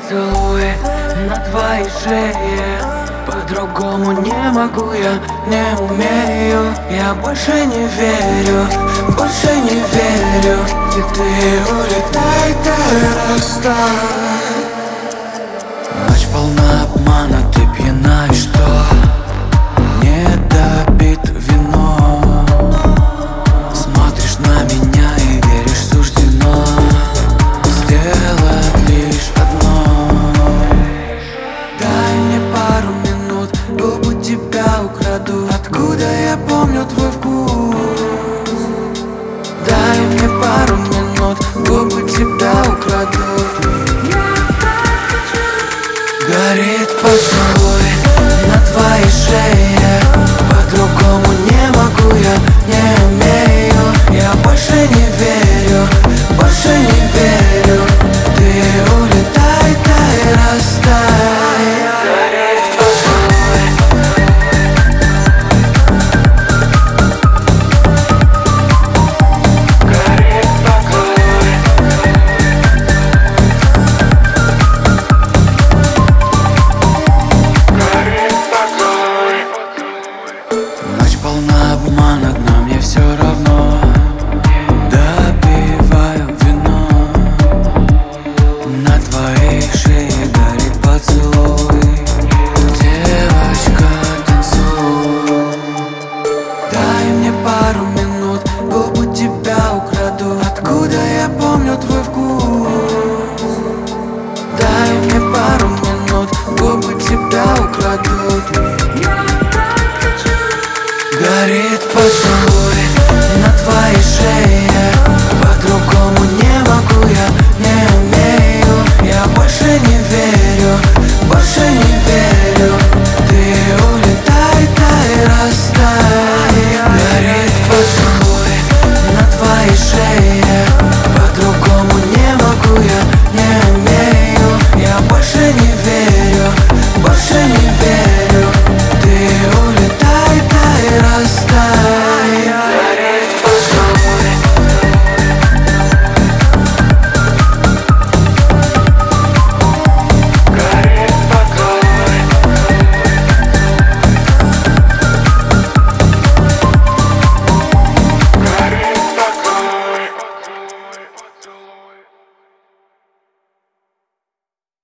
поцелуй на твоей шее. По-другому не могу, я не умею. Я больше не верю, больше не верю. И ты улетай, ты растай. Ночь полна обмана, ты пьяна, и что? Не допит вино. Смотришь на меня и веришь, суждено сделать лишь одно. Дай мне пару минут, губы тебя украду. Откуда я помню твой вкус? Дай мне пару минут, губы тебя украду. Горит поцелуй на твоей шее. По-другому не могу, я не умею. Я больше не верю, больше не верю. Ты улетай, дай растай. Горит поцелуй. Горит поцелуй. Ночь полна обмана, но мне все равно. Допиваю вино. На твоей шее горит поцелуй. Девочка, танцуй. Дай мне пару минут, губы тебя украду. Откуда я помню твой вкус? Дай мне пару минут, губы тебя украду.